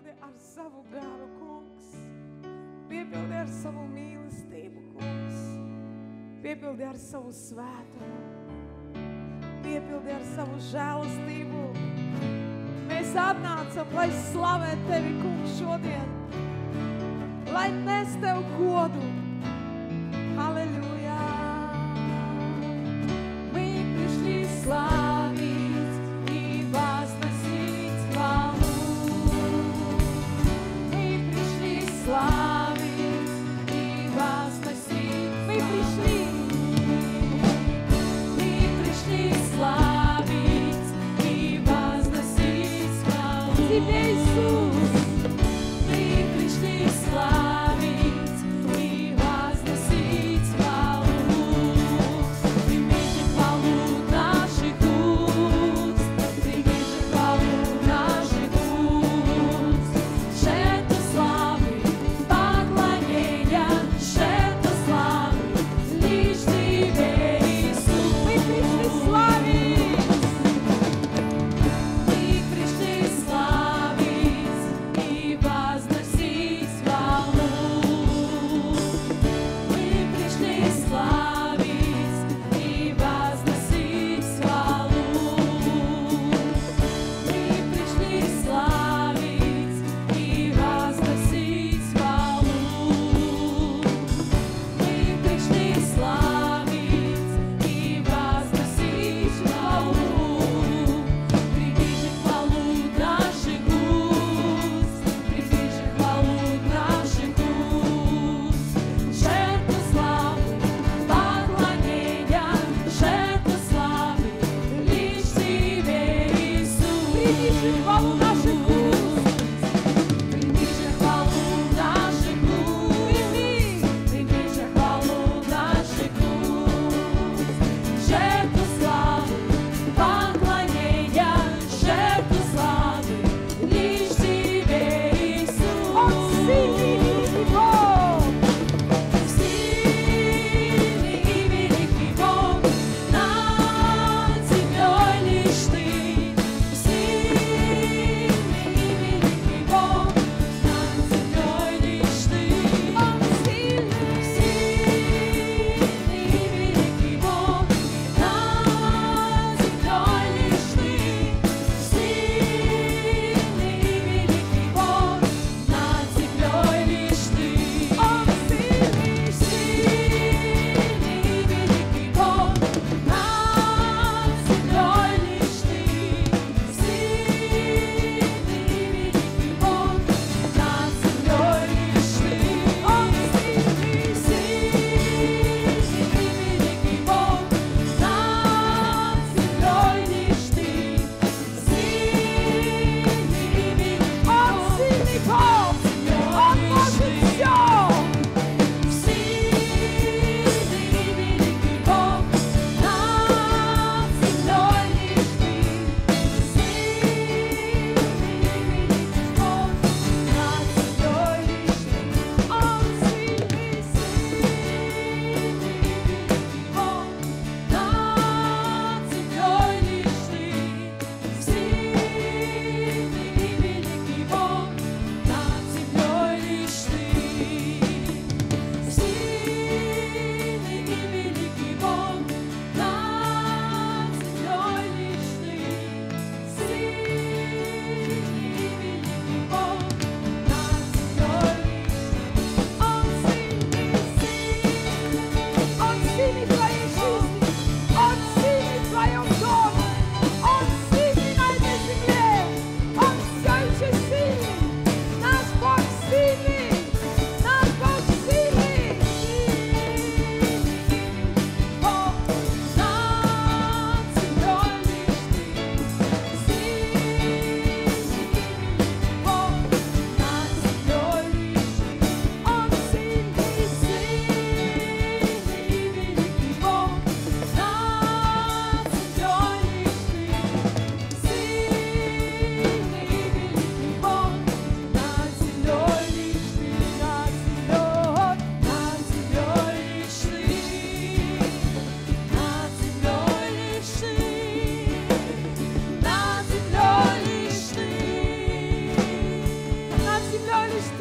Piepildi ar savu garu, kungs. Piepildi ar savu mīlestību, kungs. Piepildi ar savu svētumu. Piepildi ar savu žēlastību. Mēs atnācam, lai slavētu Tevi, kungs, šodien. Lai nes Tev godu. Halleluja. Мы пришли славить и возносить хвалу. Мы пришли славить и возносить. Мы пришли славить и возносить хвалу Тебе, Иисус. Мы пришли славить и возносить хвалу.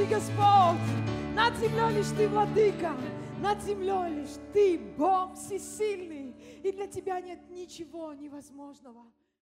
Ты Господь, над землей лишь Ты владыка, над землей лишь Ты Бог всесильный, и для Тебя нет ничего невозможного.